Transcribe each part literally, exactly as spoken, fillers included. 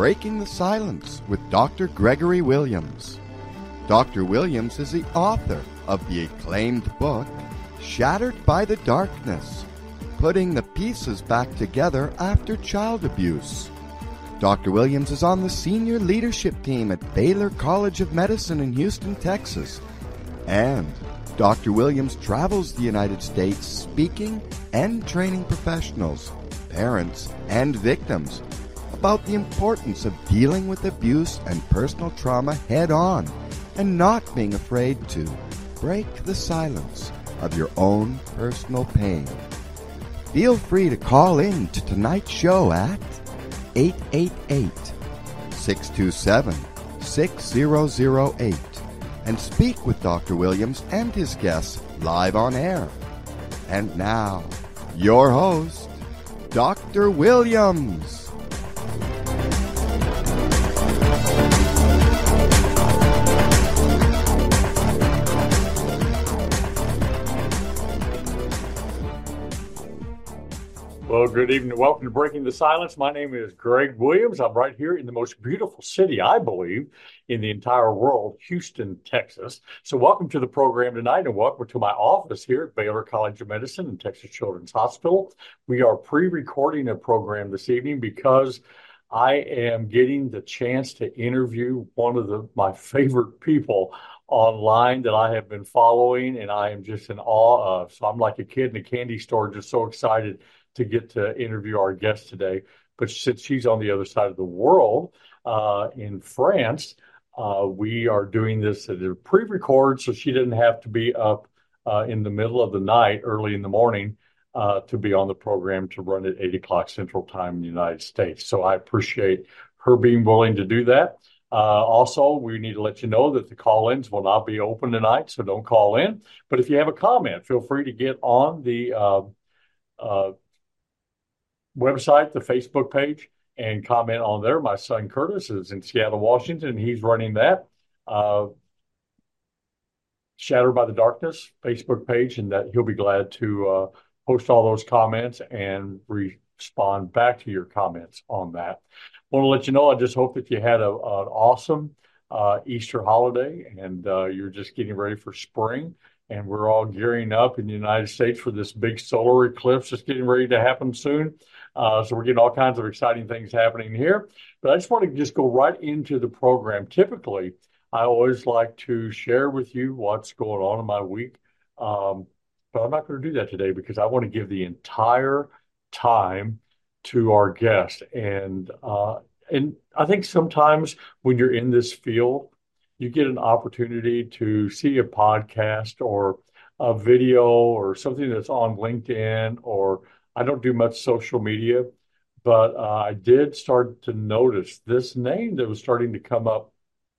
Breaking the Silence with Doctor Gregory Williams. Doctor Williams is the author of the acclaimed book, Shattered by the Darkness, Putting the Pieces Back Together After Child Abuse. Doctor Williams is on the senior leadership team at Baylor College of Medicine in Houston, Texas. And Doctor Williams travels the United States speaking and training professionals, parents, and victims about the importance of dealing with abuse and personal trauma head-on and not being afraid to break the silence of your own personal pain. Feel free to call in to tonight's show at eight eight eight, six two seven, six zero zero eight and speak with Doctor Williams and his guests live on air. And now, your host, Doctor Williams. Well, good evening. Welcome to Breaking the Silence. My name is Greg Williams. I'm right here in the most beautiful city, I believe, in the entire world, Houston, Texas. So welcome to the program tonight and welcome to my office here at Baylor College of Medicine and Texas Children's Hospital. We are pre-recording a program this evening because I am getting the chance to interview one of the, my favorite people online that I have been following, and I am just in awe of. So I'm like a kid in a candy store, just so excited to get to interview our guest today. But since she's on the other side of the world, uh, in France, uh, we are doing this at a pre-record, so she didn't have to be up uh, in the middle of the night, early in the morning, uh, to be on the program to run at eight o'clock Central Time in the United States. So I appreciate her being willing to do that. Uh, also, we need to let you know that the call-ins will not be open tonight, so don't call in. But if you have a comment, feel free to get on the uh, uh, website, the Facebook page, and comment on there. My son Curtis is in Seattle, Washington, and he's running that uh, Shattered by the Darkness Facebook page, and that he'll be glad to uh, post all those comments and respond back to your comments on that. I want to let you know, I just hope that you had a, an awesome uh, Easter holiday, and uh, you're just getting ready for spring. And we're all gearing up in the United States for this big solar eclipse that's getting ready to happen soon. Uh, so we're getting all kinds of exciting things happening here. But I just want to just go right into the program. Typically, I always like to share with you what's going on in my week. Um, but I'm not going to do that today because I want to give the entire time to our guest. And, uh, and I think sometimes when you're in this field, you get an opportunity to see a podcast or a video or something that's on LinkedIn, or I don't do much social media, but uh, I did start to notice this name that was starting to come up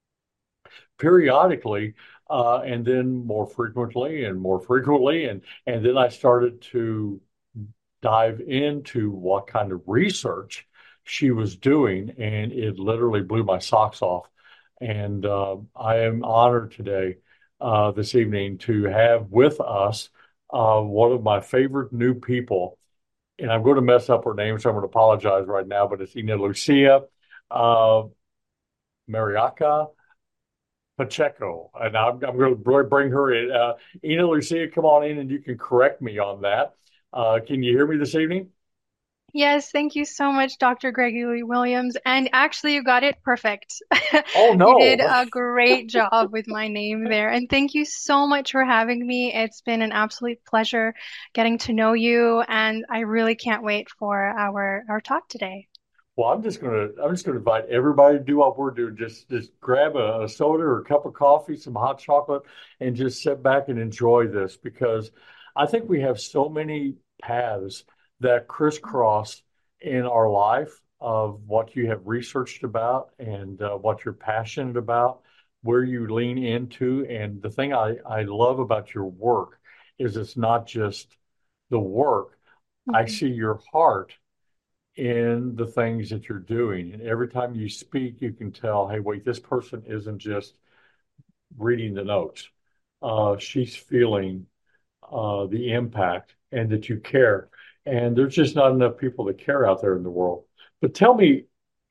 periodically, uh, and then more frequently and more frequently. And, and then I started to dive into what kind of research she was doing, and it literally blew my socks off. And uh, I am honored today, uh, this evening, to have with us uh, one of my favorite new people. And I'm going to mess up her name, so I'm going to apologize right now, but it's Ina Lucia uh, Mariaca Pacheco. And I'm, I'm going to bring her in. Uh, Ina Lucia, come on in and you can correct me on that. Uh, can you hear me this evening? Yes, thank you so much, Doctor Gregory Williams. And actually, you got it perfect. Oh, no. You did a great job with my name there. And thank you so much for having me. It's been an absolute pleasure getting to know you. And I really can't wait for our, our talk today. Well, I'm just gonna I'm just gonna invite everybody to do what we're doing. Just just grab a, a soda or a cup of coffee, some hot chocolate, and just sit back and enjoy this, because I think we have so many paths that crisscross in our life of what you have researched about and uh, what you're passionate about, where you lean into. And the thing I, I love about your work is it's not just the work. Mm-hmm. I see your heart in the things that you're doing. And every time you speak, you can tell, hey, wait, this person isn't just reading the notes. Uh, she's feeling uh, the impact, and that you care. And there's just not enough people that care out there in the world. But tell me,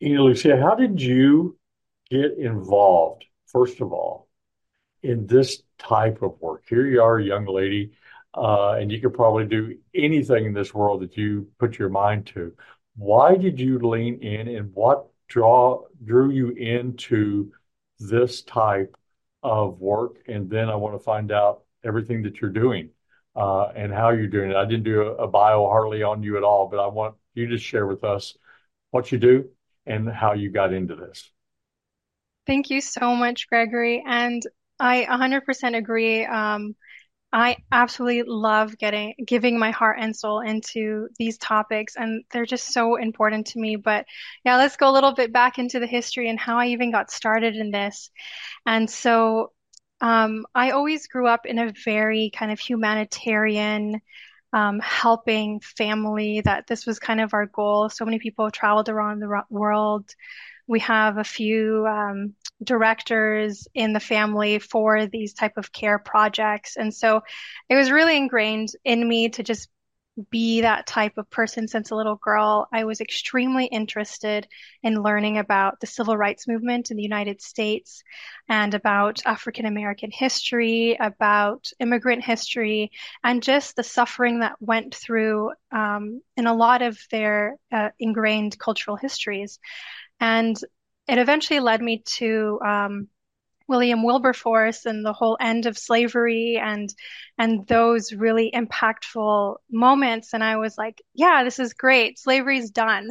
You know, Lucia, how did you get involved, first of all, in this type of work? Here you are, a young lady, uh, and you could probably do anything in this world that you put your mind to. Why did you lean in, and what draw drew you into this type of work? And then I want to find out everything that you're doing, uh, and how you're doing it. I didn't do a, a bio hardly on you at all, but I want you to share with us what you do and how you got into this. Thank you so much, Gregory. And I one hundred percent agree. Um, I absolutely love getting giving my heart and soul into these topics, and they're just so important to me. But yeah, let's go a little bit back into the history and how I even got started in this. And so, um, I always grew up in a very kind of humanitarian, um, helping family, that this was kind of our goal. So many people have traveled around the ro- world. We have a few um, directors in the family for these type of care projects. And so it was really ingrained in me to just be that type of person since a little girl. I was extremely interested in learning about the civil rights movement in the United States and about African American history, about immigrant history, and just the suffering that went through um, in a lot of their uh, ingrained cultural histories. And it eventually led me to um, William Wilberforce and the whole end of slavery and and those really impactful moments. And I was like, yeah, this is great. Slavery's done.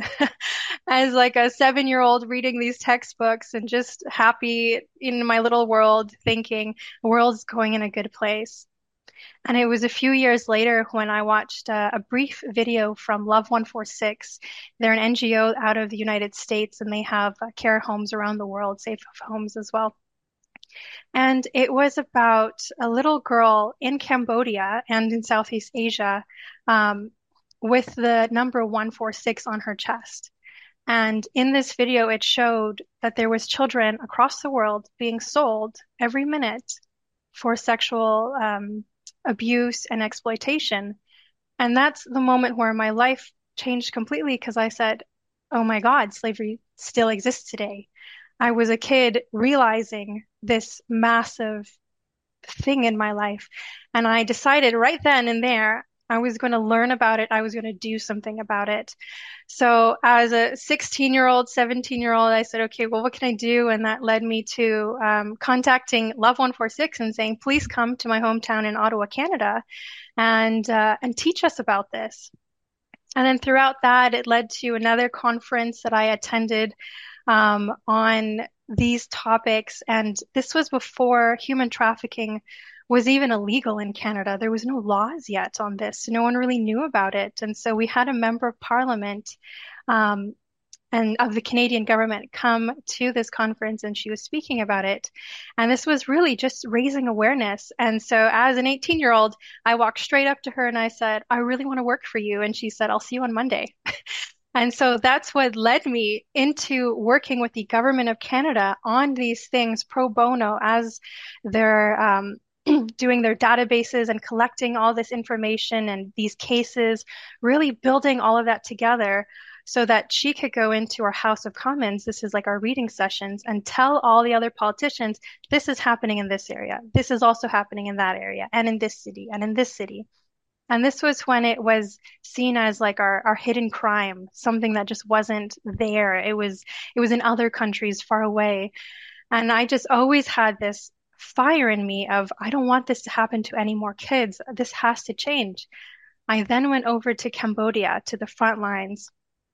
As like a seven-year-old reading these textbooks and just happy in my little world, thinking the world's going in a good place. And it was a few years later when I watched a, a brief video from Love one forty-six. They're an N G O out of the United States, and they have uh, care homes around the world, safe homes as well. And it was about a little girl in Cambodia and in Southeast Asia, um, with the number one forty-six on her chest. And in this video, it showed that there was children across the world being sold every minute for sexual um, abuse and exploitation. And that's the moment where my life changed completely because I said, oh my God, slavery still exists today. I was a kid realizing this massive thing in my life. And I decided right then and there, I was going to learn about it. I was going to do something about it. So as a sixteen year old, seventeen year old, I said, okay, well, what can I do? And that led me to um, contacting Love one forty-six and saying, please come to my hometown in Ottawa, Canada, and uh, and teach us about this. And then throughout that, it led to another conference that I attended um, on these topics. And this was before human trafficking was even illegal in Canada. There was no laws yet on this. No one really knew about it. And so we had a member of parliament um, and of the Canadian government come to this conference, and she was speaking about it. And this was really just raising awareness. And so as an eighteen year old, I walked straight up to her and I said, I really want to work for you. And she said, I'll see you on Monday. And so that's what led me into working with the government of Canada on these things pro bono as they're um, doing their databases and collecting all this information and these cases, really building all of that together so that she could go into our House of Commons. This is like our reading sessions, and tell all the other politicians, this is happening in this area. This is also happening in that area and in this city and in this city. And this was when it was seen as like our, our hidden crime, something that just wasn't there. It was, it was in other countries far away. And I just always had this fire in me of, I don't want this to happen to any more kids. This has to change. I then went over to Cambodia, to the front lines,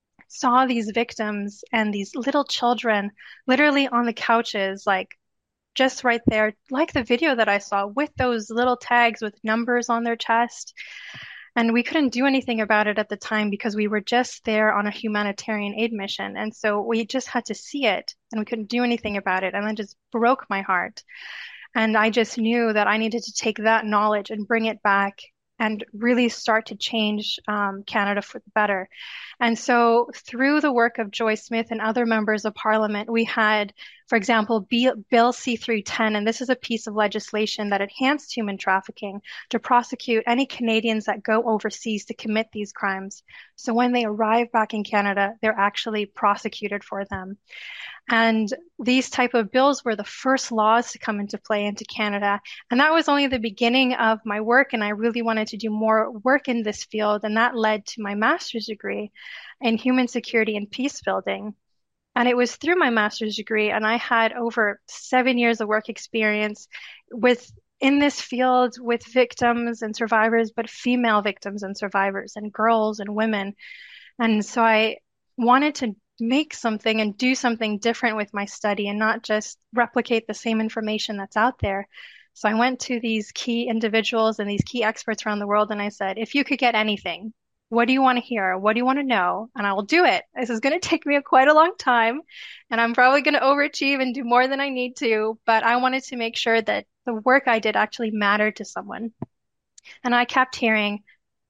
saw these victims and these little children literally on the couches, like just right there, like the video that I saw with those little tags with numbers on their chest. And we couldn't do anything about it at the time because we were just there on a humanitarian aid mission. And so we just had to see it and we couldn't do anything about it. And that just broke my heart. And I just knew that I needed to take that knowledge and bring it back and really start to change um, Canada for the better. And so through the work of Joy Smith and other members of Parliament, we had For example, Bill C three ten, and this is a piece of legislation that enhanced human trafficking to prosecute any Canadians that go overseas to commit these crimes. So when they arrive back in Canada, they're actually prosecuted for them. And these type of bills were the first laws to come into play into Canada. And that was only the beginning of my work. And I really wanted to do more work in this field. And that led to my master's degree in human security and peace building. And it was through my master's degree, and I had over seven years of work experience with in this field with victims and survivors, but female victims and survivors and girls and women. And so I wanted to make something and do something different with my study and not just replicate the same information that's out there. So I went to these key individuals and these key experts around the world, and I said, if you could get anything, what do you want to hear? What do you want to know? And I will do it. This is going to take me a quite a long time, and I'm probably going to overachieve and do more than I need to, but I wanted to make sure that the work I did actually mattered to someone. And I kept hearing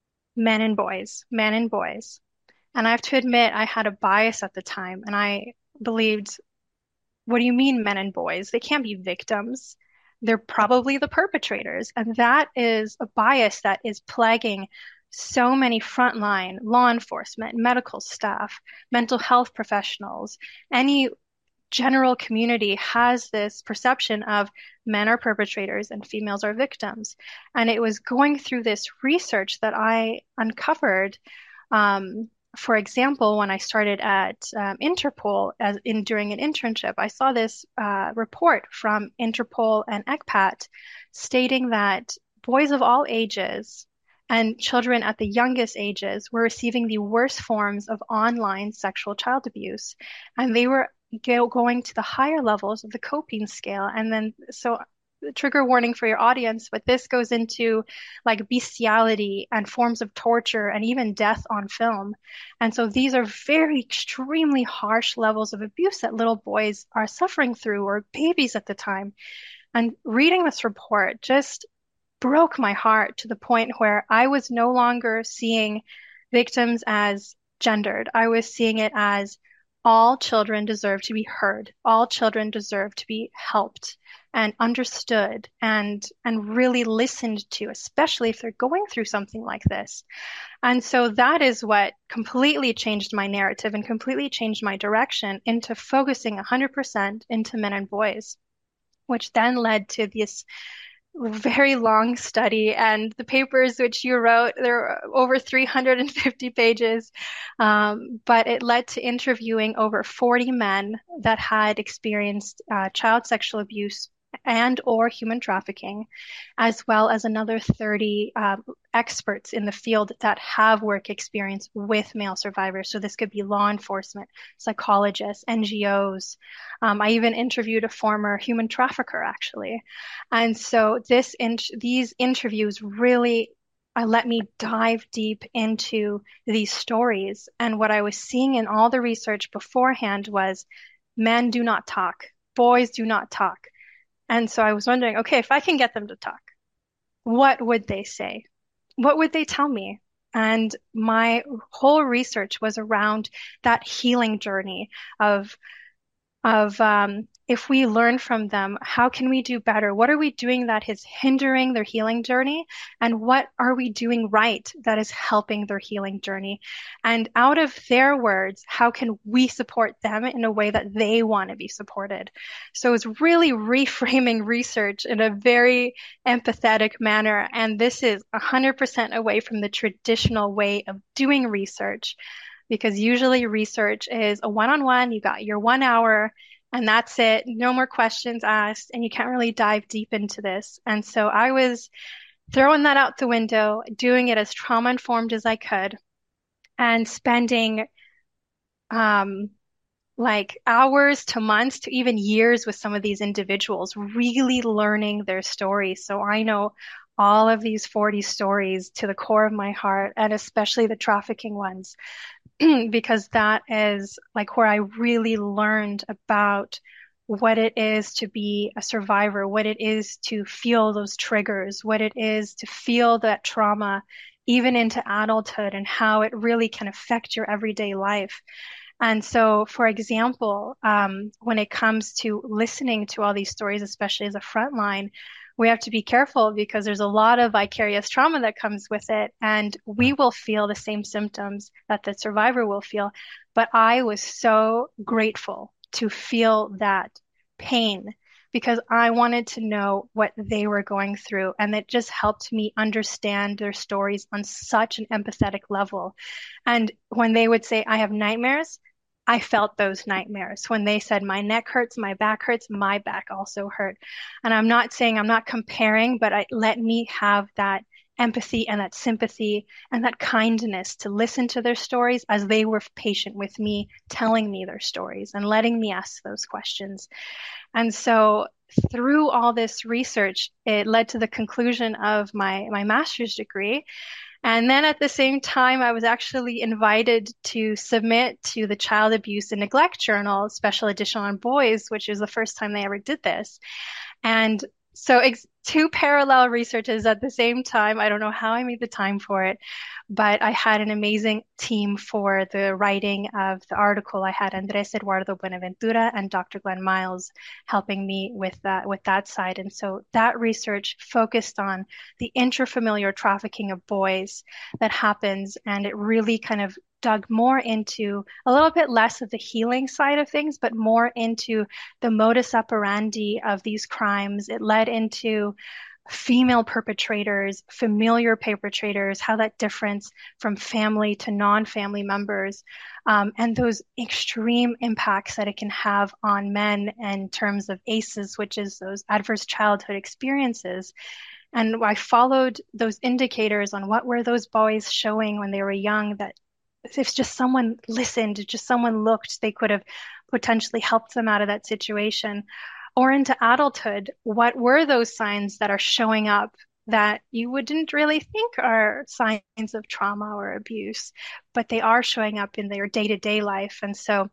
men and boys, men and boys. And I have to admit, I had a bias at the time, and I believed, what do you mean men and boys? They can't be victims. They're probably the perpetrators. And that is a bias that is plaguing so many frontline law enforcement, medical staff, mental health professionals. Any general community has this perception of men are perpetrators and females are victims. And it was going through this research that I uncovered. Um, for example, when I started at um, Interpol as in during an internship, I saw this uh, report from Interpol and ECPAT stating that boys of all ages and children at the youngest ages were receiving the worst forms of online sexual child abuse. And they were go going to the higher levels of the coping scale. And then, so trigger warning for your audience, but this goes into like bestiality and forms of torture and even death on film. And so these are very extremely harsh levels of abuse that little boys are suffering through, or babies at the time. And reading this report just broke my heart to the point where I was no longer seeing victims as gendered. I was seeing it as all children deserve to be heard. All children deserve to be helped and understood and and really listened to, especially if they're going through something like this. And so that is what completely changed my narrative and completely changed my direction into focusing one hundred percent into men and boys, which then led to this very long study, and the papers which you wrote, there are over three hundred fifty pages, um, but it led to interviewing over forty men that had experienced uh, child sexual abuse and or human trafficking, as well as another thirty um, experts in the field that have work experience with male survivors. So this could be law enforcement, psychologists, N G Os. Um, I even interviewed a former human trafficker, actually. And so this in these interviews really uh, let me dive deep into these stories. And what I was seeing in all the research beforehand was men do not talk, boys do not talk. And so I was wondering, okay, if I can get them to talk, what would they say? What would they tell me? And my whole research was around that healing journey of, of um, if we learn from them, how can we do better? What are we doing that is hindering their healing journey? And what are we doing right that is helping their healing journey? And out of their words, how can we support them in a way that they want to be supported? So it's really reframing research in a very empathetic manner. And this is one hundred percent away from the traditional way of doing research, because usually research is a one-on-one, you got your one hour, and that's it. No more questions asked, and you can't really dive deep into this. And so I was throwing that out the window, doing it as trauma-informed as I could, and spending um, like hours to months to even years with some of these individuals, really learning their stories. So I know all of these forty stories to the core of my heart, and especially the trafficking ones, because that is like where I really learned about what it is to be a survivor, what it is to feel those triggers, what it is to feel that trauma even into adulthood, and how it really can affect your everyday life. And so, for example, um, when it comes to listening to all these stories, especially as a frontline, we have to be careful because there's a lot of vicarious trauma that comes with it, and we will feel the same symptoms that the survivor will feel. But I was so grateful to feel that pain because I wanted to know what they were going through, and it just helped me understand their stories on such an empathetic level. And when they would say, I have nightmares, I felt those nightmares. When they said, my neck hurts, my back hurts, my back also hurt. And I'm not saying, I'm not comparing, but I, let me have that empathy and that sympathy and that kindness to listen to their stories as they were patient with me, telling me their stories and letting me ask those questions. And so through all this research, it led to the conclusion of my, my master's degree. And then at the same time, I was actually invited to submit to the Child Abuse and Neglect Journal, special edition on boys, which is the first time they ever did this. And so ex- two parallel researches at the same time. I don't know how I made the time for it, but I had an amazing team for the writing of the article. I had Andres Eduardo Buenaventura and Doctor Glenn Miles helping me with that, with that side. And so that research focused on the intrafamiliar trafficking of boys that happens, and it really kind of dug more into a little bit less of the healing side of things, but more into the modus operandi of these crimes. It led into female perpetrators, familiar perpetrators, how that difference from family to non-family members, um, and those extreme impacts that it can have on men in terms of A C Es, which is those adverse childhood experiences. And I followed those indicators on what were those boys showing when they were young, that if just someone listened, just someone looked, they could have potentially helped them out of that situation. Or into adulthood, what were those signs that are showing up that you wouldn't really think are signs of trauma or abuse, but they are showing up in their day-to-day life? And so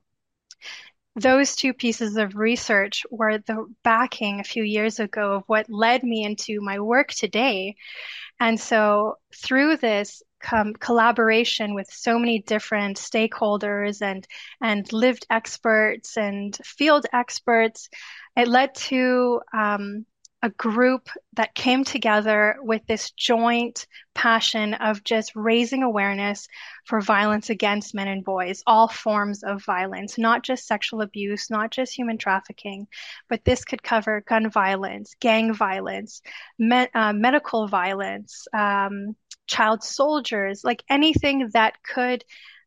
those two pieces of research were the backing a few years ago of what led me into my work today. And so through this com- collaboration with so many different stakeholders and and lived experts and field experts, it led to um, a group that came together with this joint passion of just raising awareness for violence against men and boys, all forms of violence, not just sexual abuse, not just human trafficking, but this could cover gun violence, gang violence, me- uh, medical violence, um, child soldiers, like anything that could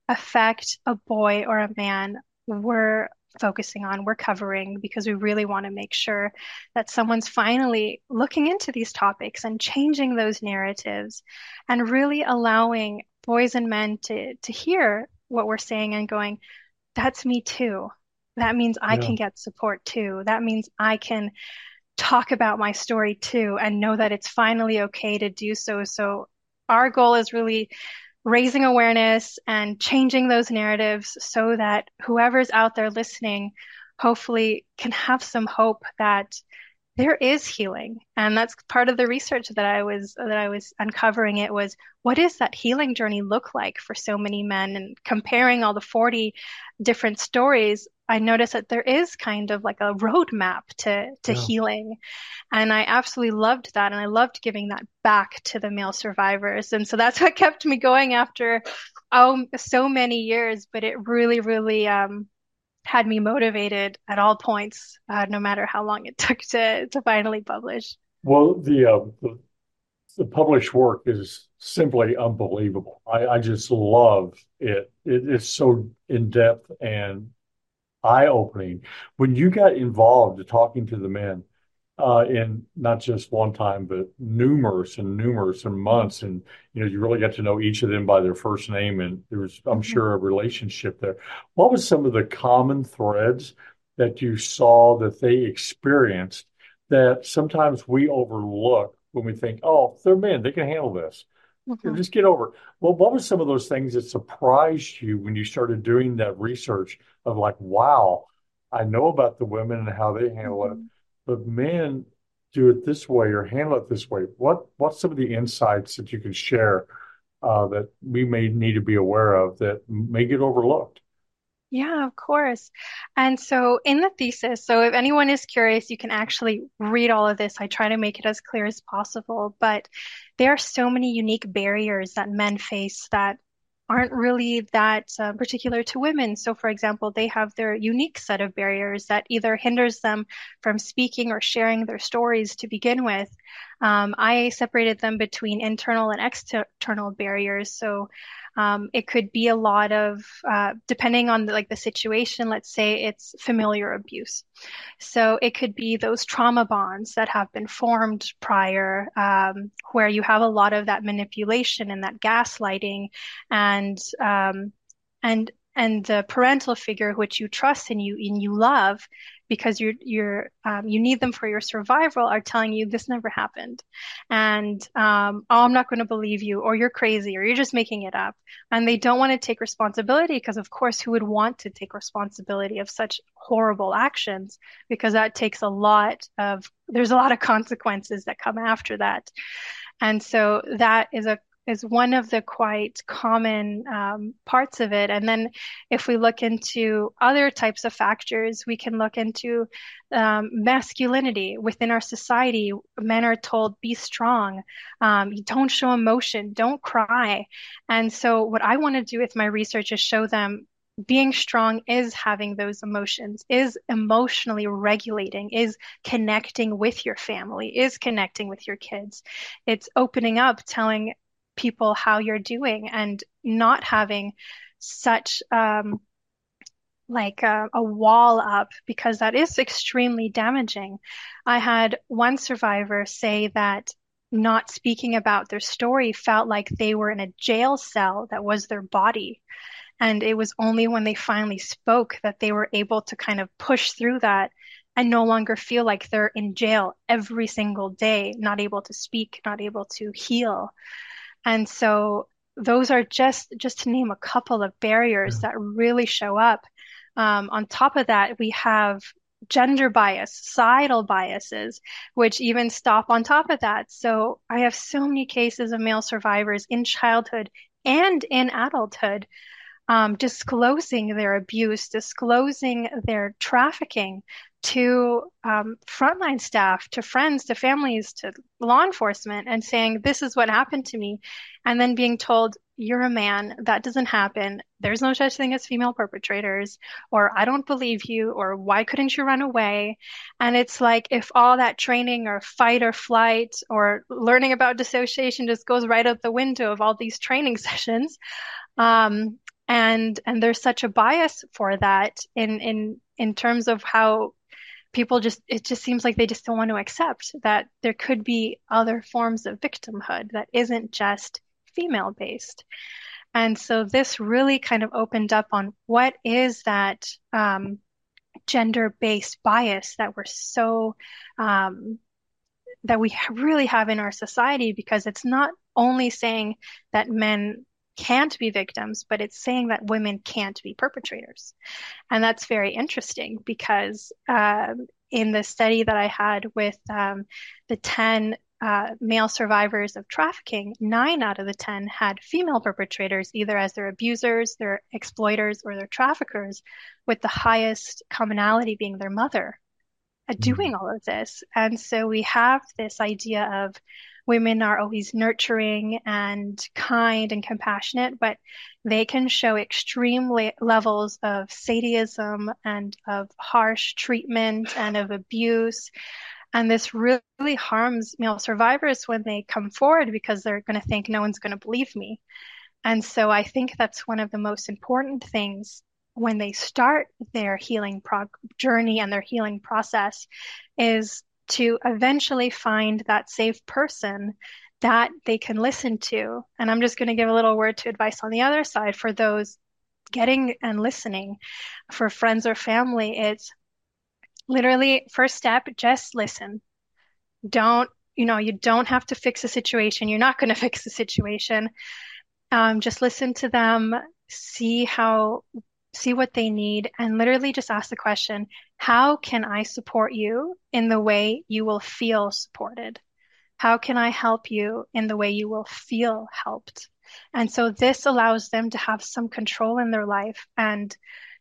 affect a boy or a man. We're focusing on, we're covering, because we really want to make sure that someone's finally looking into these topics and changing those narratives and really allowing boys and men to to hear what we're saying and going, that's me too. That means I Yeah. can get support too. That means I can talk about my story too and know that it's finally okay to do so. So our goal is really raising awareness and changing those narratives so that whoever's out there listening hopefully can have some hope that there is healing. And that's part of the research that I was that I was uncovering. It was, what does that healing journey look like for so many men? And comparing all the forty different stories, I noticed that there is kind of like a roadmap to to Yeah. healing. And I absolutely loved that. And I loved giving that back to the male survivors. And so that's what kept me going after oh so many years. But it really, really um had me motivated at all points, uh, no matter how long it took to to finally publish. Well, the, uh, the the published work is simply unbelievable. I, I just love it. It is so in depth and eye-opening. When you got involved talking to the men, uh, in not just one time, but numerous and numerous and months, and you know, you really got to know each of them by their first name, and there was, I'm Mhm. sure, a relationship there. What was some of the common threads that you saw that they experienced that sometimes we overlook when we think, oh, they're men, they can handle this. Mhm. Just get over it. Well, what were some of those things that surprised you when you started doing that research of like, wow, I know about the women and how they handle it, Mhm. but men do it this way or handle it this way. What what's some of the insights that you can share uh, that we may need to be aware of that may get overlooked? Yeah, of course. And so in the thesis, so if anyone is curious, you can actually read all of this. I try to make it as clear as possible, but there are so many unique barriers that men face that aren't really that uh, particular to women. So, for example, they have their unique set of barriers that either hinders them from speaking or sharing their stories to begin with. Um, I separated them between internal and external barriers. So, um, it could be a lot of, uh, depending on the, like the situation, let's say it's familiar abuse. So it could be those trauma bonds that have been formed prior, um, where you have a lot of that manipulation and that gaslighting and, um, and, and the parental figure which you trust and you and you love because you're you're um, you need them for your survival are telling you this never happened and um, oh, I'm not going to believe you or you're crazy or you're just making it up and they don't want to take responsibility because of course who would want to take responsibility of such horrible actions because that takes a lot of there's a lot of consequences that come after that and so that is a is one of the quite common um, parts of it. And then if we look into other types of factors, we can look into um, masculinity within our society. Men are told, be strong, um, don't show emotion, don't cry. And so what I want to do with my research is show them being strong is having those emotions, is emotionally regulating, is connecting with your family, is connecting with your kids. It's opening up, telling people how you're doing and not having such um, like a, a wall up because that is extremely damaging. I had one survivor say that not speaking about their story felt like they were in a jail cell that was their body. And it was only when they finally spoke that they were able to kind of push through that and no longer feel like they're in jail every single day, not able to speak, not able to heal. And so those are just just to name a couple of barriers that really show up. Um, on top of that, we have gender bias, societal biases, which even stop on top of that. So I have so many cases of male survivors in childhood and in adulthood um, disclosing their abuse, disclosing their trafficking to um, frontline staff, to friends, to families, to law enforcement, and saying, this is what happened to me. And then being told, you're a man, that doesn't happen. There's no such thing as female perpetrators, or I don't believe you, or why couldn't you run away? And it's like if all that training or fight or flight or learning about dissociation just goes right out the window of all these training sessions. Um, and and there's such a bias for that in in in terms of how people just it just seems like they just don't want to accept that there could be other forms of victimhood that isn't just female based. And so this really kind of opened up on what is that um, gender based bias that we're so um, that we really have in our society because it's not only saying that men can't be victims, but it's saying that women can't be perpetrators. And that's very interesting because um, in the study that I had with um, the ten uh, male survivors of trafficking, nine out of the ten had female perpetrators, either as their abusers, their exploiters, or their traffickers, with the highest commonality being their mother doing all of this. And so we have this idea of women are always nurturing and kind and compassionate, but they can show extreme le levels of sadism and of harsh treatment and of abuse. And this really harms male survivors when they come forward because they're going to think no one's going to believe me. And so I think that's one of the most important things when they start their healing journey and their healing process is to eventually find that safe person that they can listen to. And I'm just going to give a little word to advice on the other side for those getting and listening. For friends or family, it's literally first step, just listen. Don't, you know, you don't have to fix a situation. You're not going to fix the situation. Um, just listen to them, see how see what they need, and literally just ask the question, how can I support you in the way you will feel supported? How can I help you in the way you will feel helped? And so this allows them to have some control in their life and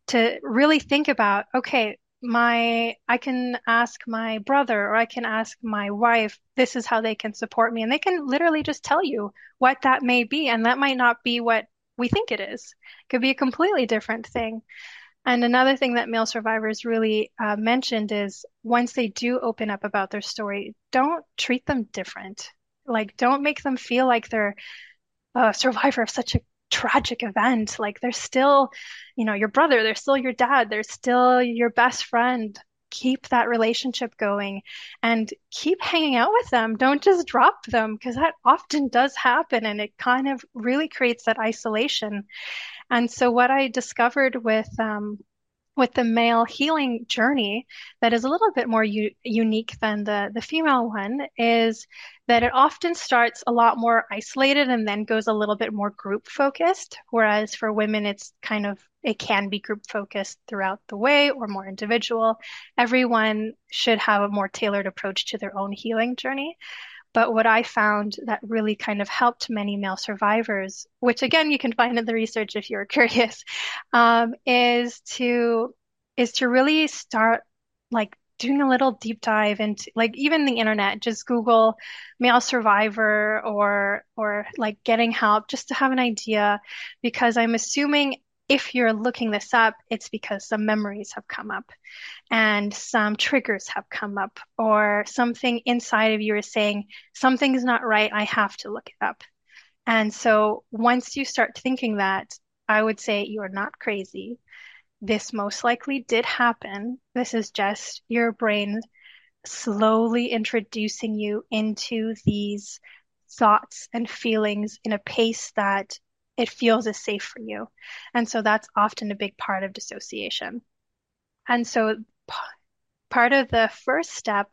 to really think about, okay, my, I can ask my brother or I can ask my wife, this is how they can support me. And they can literally just tell you what that may be. And that might not be what we think it is. It could be a completely different thing. And another thing that male survivors really uh, mentioned is once they do open up about their story, don't treat them different. Like, don't make them feel like they're a survivor of such a tragic event. Like, they're still, you know, your brother, they're still your dad, they're still your best friend. Keep that relationship going and keep hanging out with them. Don't just drop them because that often does happen and it kind of really creates that isolation. And so what I discovered with um, with the male healing journey that is a little bit more u unique than the the female one is that it often starts a lot more isolated and then goes a little bit more group focused, whereas for women it's kind of it can be group focused throughout the way or more individual. Everyone should have a more tailored approach to their own healing journey. But what I found that really kind of helped many male survivors, which again you can find in the research if you're curious, um, is to is to really start like doing a little deep dive into like even the internet, just Google male survivor or or like getting help just to have an idea, because I'm assuming if you're looking this up, it's because some memories have come up and some triggers have come up, or something inside of you is saying, something's not right, I have to look it up. And so once you start thinking that, I would say you are not crazy. This most likely did happen. This is just your brain slowly introducing you into these thoughts and feelings in a pace that it feels is safe for you. And so that's often a big part of dissociation. And so part of the first step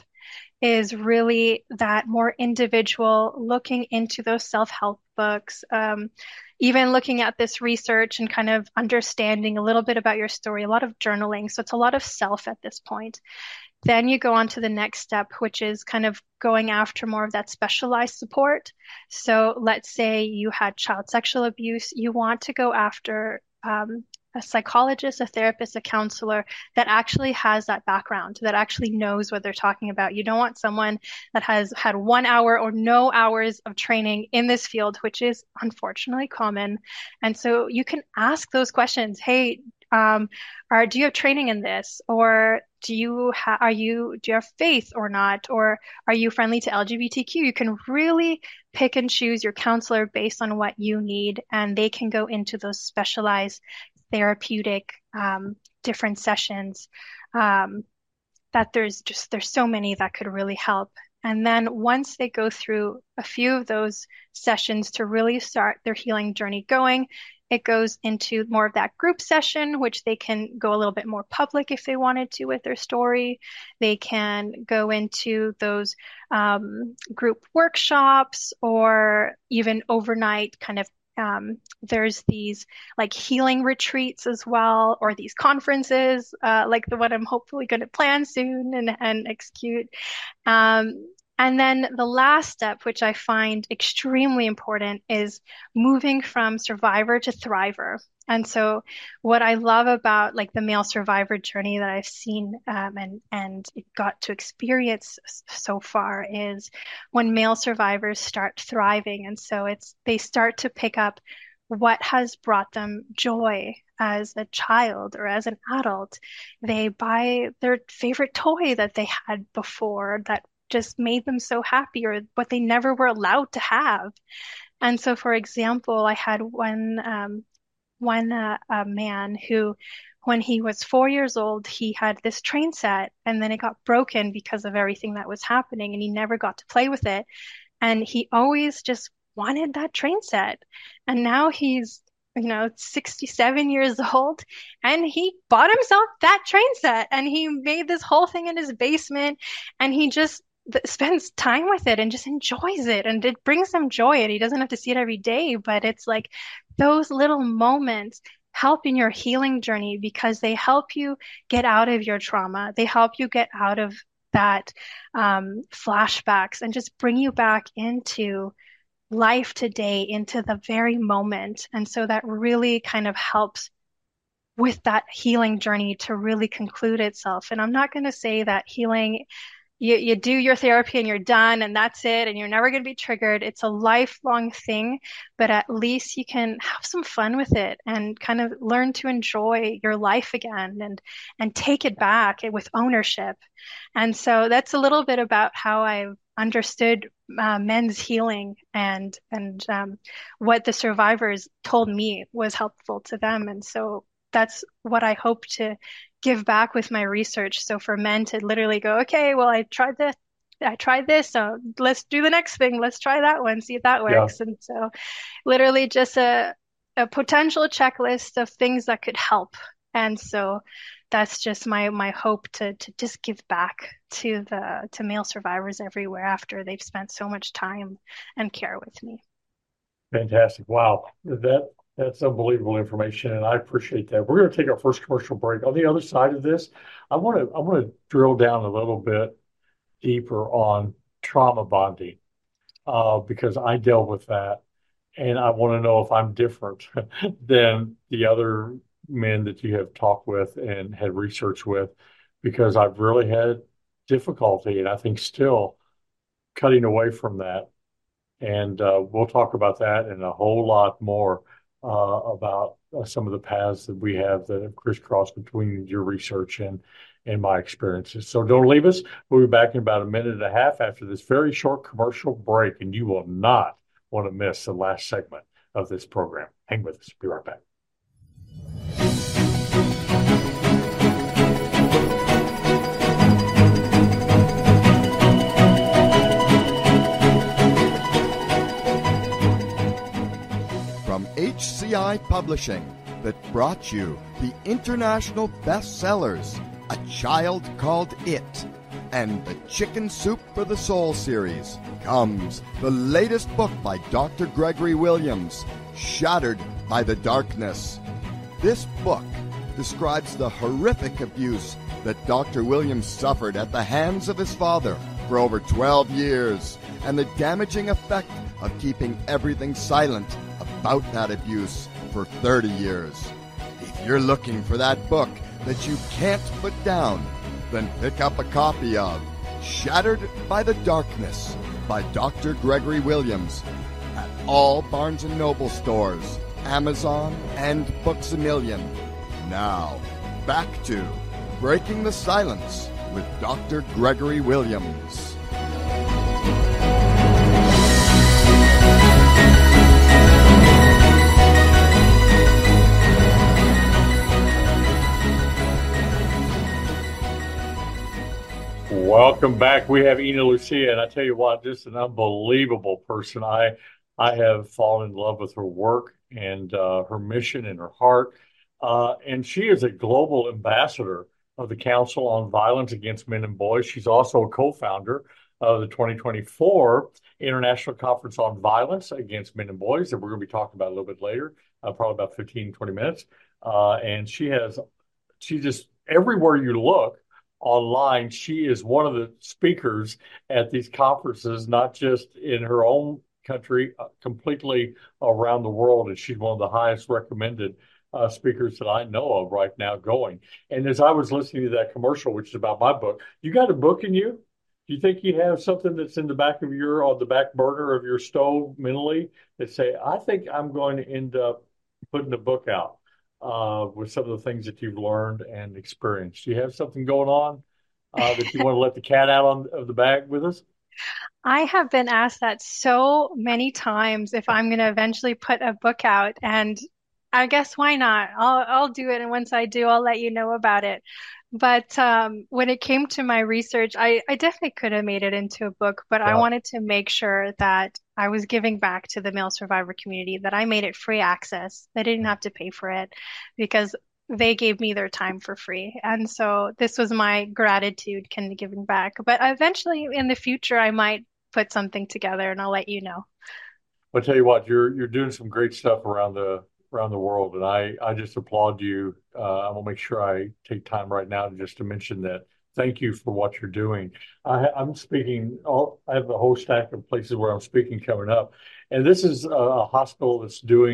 is really that more individual looking into those self-help books, um, even looking at this research and kind of understanding a little bit about your story, a lot of journaling. So it's a lot of self at this point. Then you go on to the next step, which is kind of going after more of that specialized support. So let's say you had child sexual abuse, you want to go after um, a psychologist, a therapist, a counselor that actually has that background, that actually knows what they're talking about. You don't want someone that has had one hour or no hours of training in this field, which is unfortunately common. And so you can ask those questions. Hey, um, or do you have training in this? Or do you ha are you do you have faith or not? Or are you friendly to L G B T Q? You can really pick and choose your counselor based on what you need, and they can go into those specialized therapeutic um, different sessions. Um, that there's just there's so many that could really help. And then once they go through a few of those sessions to really start their healing journey going, it goes into more of that group session, which they can go a little bit more public if they wanted to with their story. They can go into those um, group workshops or even overnight kind of um, there's these like healing retreats as well, or these conferences, uh, like the one I'm hopefully going to plan soon and, and execute. Um, And then the last step, which I find extremely important, is moving from survivor to thriver. And so what I love about like the male survivor journey that I've seen um, and, and got to experience so far is when male survivors start thriving. And so it's, they start to pick up what has brought them joy as a child or as an adult. They buy their favorite toy that they had before that just made them so happy, or what they never were allowed to have. And so, for example, I had one um, one uh, a man who, when he was four years old, he had this train set, and then it got broken because of everything that was happening, and he never got to play with it. And he always just wanted that train set. And now he's, you know, sixty-seven years old, and he bought himself that train set, and he made this whole thing in his basement, and he just spends time with it and just enjoys it, and it brings him joy, and he doesn't have to see it every day. But it's like those little moments help in your healing journey because they help you get out of your trauma. They help you get out of that um, flashbacks and just bring you back into life today, into the very moment. And so that really kind of helps with that healing journey to really conclude itself. And I'm not going to say that healing, you, you do your therapy and you're done and that's it and you're never going to be triggered. It's a lifelong thing, but at least you can have some fun with it and kind of learn to enjoy your life again and and take it back with ownership. And so that's a little bit about how I've understood uh, men's healing and and um, what the survivors told me was helpful to them. And so that's what I hope to give back with my research. So for men to literally go, okay, well, I tried this, I tried this, so let's do the next thing. Let's try that one, see if that Yeah. works. And so literally just a a potential checklist of things that could help. And so that's just my my hope to to just give back to the to male survivors everywhere after they've spent so much time and care with me. Fantastic. Wow. That that's unbelievable information, and I appreciate that. We're going to take our first commercial break. On the other side of this, I want to I want to drill down a little bit deeper on trauma bonding, uh, because I dealt with that, and I want to know if I'm different than the other men that you have talked with and had research with, because I've really had difficulty, and I think still cutting away from that. And uh, we'll talk about that and a whole lot more uh, about uh, some of the paths that we have that have crisscrossed between your research and and my experiences. So don't leave us. We'll be back in about a minute and a half after this very short commercial break, and you will not want to miss the last segment of this program. Hang with us. Be right back. From H C I Publishing, that brought you the international bestsellers, A Child Called It, and the Chicken Soup for the Soul series, comes the latest book by Doctor Gregory Williams, Shattered by the Darkness. This book describes the horrific abuse that Doctor Williams suffered at the hands of his father for over twelve years, and the damaging effect of keeping everything silent about that abuse for thirty years. If you're looking for that book that you can't put down, then pick up a copy of Shattered by the Darkness by Doctor Gregory Williams at all Barnes and Noble stores, Amazon, and Books A Million. Now, back to Breaking the Silence with Doctor Gregory Williams. Welcome back. We have Ina Lucia, and I tell you what, just an unbelievable person. I I have fallen in love with her work and uh, her mission and her heart. Uh, and she is a global ambassador of the Council on Violence Against Men and Boys. She's also a co-founder of the twenty twenty-four International Conference on Violence Against Men and Boys that we're going to be talking about a little bit later, uh, probably about fifteen, twenty minutes. Uh, and she has, she just, everywhere you look online, she is one of the speakers at these conferences, not just in her own country, uh, completely around the world. And she's one of the highest recommended uh, speakers that I know of right now going. And as I was listening to that commercial, which is about my book, you got a book in you? Do you think you have something that's in the back of your, on the back burner of your stove mentally that say, I think I'm going to end up putting a book out uh, with some of the things that you've learned and experienced? Do you have something going on uh, that you want to let the cat out on, of the bag with us? I have been asked that so many times if I'm going to eventually put a book out, and I guess why not? I'll I'll do it, and once I do, I'll let you know about it. But um, when it came to my research, I, I definitely could have made it into a book, but I Yeah. wanted to make sure that I was giving back to the male survivor community, that I made it free access. They didn't have to pay for it because they gave me their time for free. And so this was my gratitude kind of giving back. But eventually in the future, I might put something together and I'll let you know. I'll tell you what, you're you're doing some great stuff around the around the world, and I I just applaud you. Uh, I will make sure I take time right now just to mention that. Thank you for what you're doing. I, I'm speaking. All, I have a whole stack of places where I'm speaking coming up, and this is a, a hospital that's doing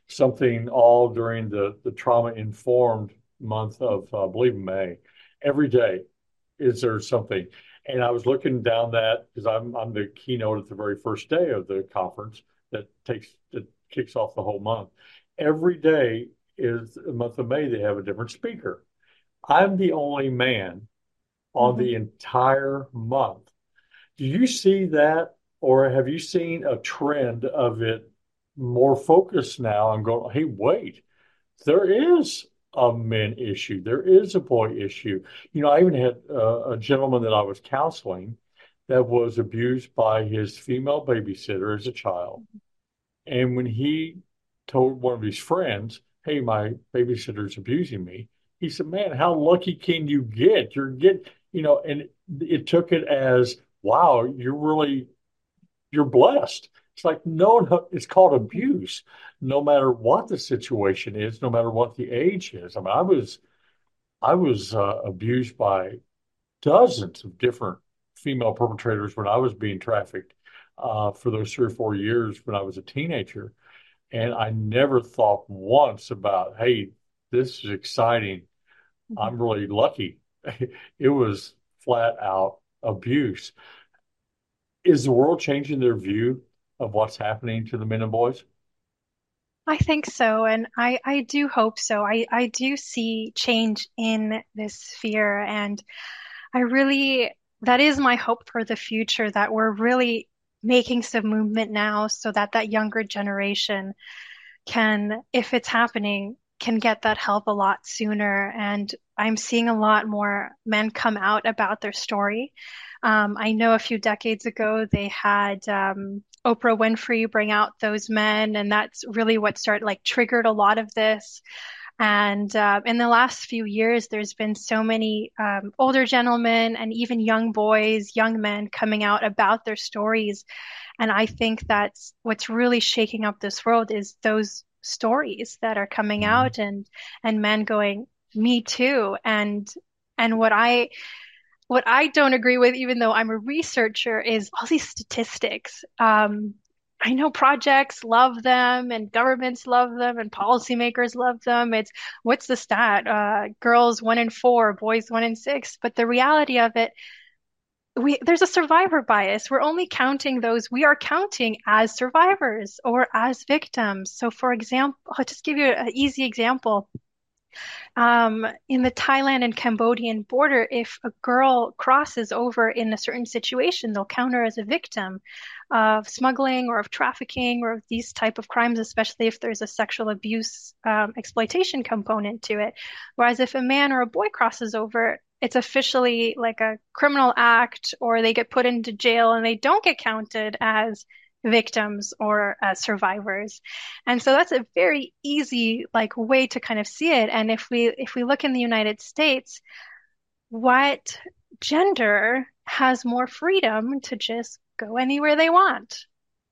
something all during the, the trauma-informed month of, uh, I believe, May. Every day is there something. And I was looking down that because I'm I'm the keynote at the very first day of the conference that takes that kicks off the whole month. Every day is the month of May, they have a different speaker. I'm the only man on Mhm. the entire month. Do you see that, or have you seen a trend of it more focused now? I'm going, hey, wait, there is a men issue. There is a boy issue. You know, I even had uh, a gentleman that I was counseling that was abused by his female babysitter as a child. And when he told one of his friends, hey, my babysitter's abusing me, he said, man, how lucky can you get? You're get, you know, and it took it as, wow, you're really you're blessed. It's like, no, no, it's called abuse, no matter what the situation is, no matter what the age is. I mean, I was, I was uh, abused by dozens of different female perpetrators when I was being trafficked uh, for those three or four years when I was a teenager. And I never thought once about, hey, this is exciting. Mhm. I'm really lucky. It was flat out abuse. Is the world changing their view of what's happening to the men and boys? I think so, and I I do hope so. I I do see change in this sphere, and I really, that is my hope for the future, that we're really making some movement now so that that younger generation can, if it's happening, can get that help a lot sooner. And I'm seeing a lot more men come out about their story. Um, I know a few decades ago they had um, Oprah Winfrey bring out those men, and that's really what started, like, triggered a lot of this. And uh, in the last few years, there's been so many um, older gentlemen and even young boys, young men coming out about their stories. And I think that's what's really shaking up this world is those stories that are coming Mhm. out, and and men going, me too. And and what I what I don't agree with, even though I'm a researcher, is all these statistics. Um, I know projects love them and governments love them and policymakers love them. It's what's the stat? Uh, girls one in four, boys one in six. But the reality of it, we there's a survivor bias. We're only counting those we are counting as survivors or as victims. So, for example, I'll just give you an easy example. Um, in the Thailand and Cambodian border, if a girl crosses over in a certain situation, they'll count her as a victim of smuggling or of trafficking or of these type of crimes, especially if there's a sexual abuse, um, exploitation component to it. Whereas if a man or a boy crosses over, it's officially like a criminal act, or they get put into jail and they don't get counted as victims or as survivors. And so that's a very easy like way to kind of see it. And if we if we look in the United States, what gender has more freedom to just go anywhere they want?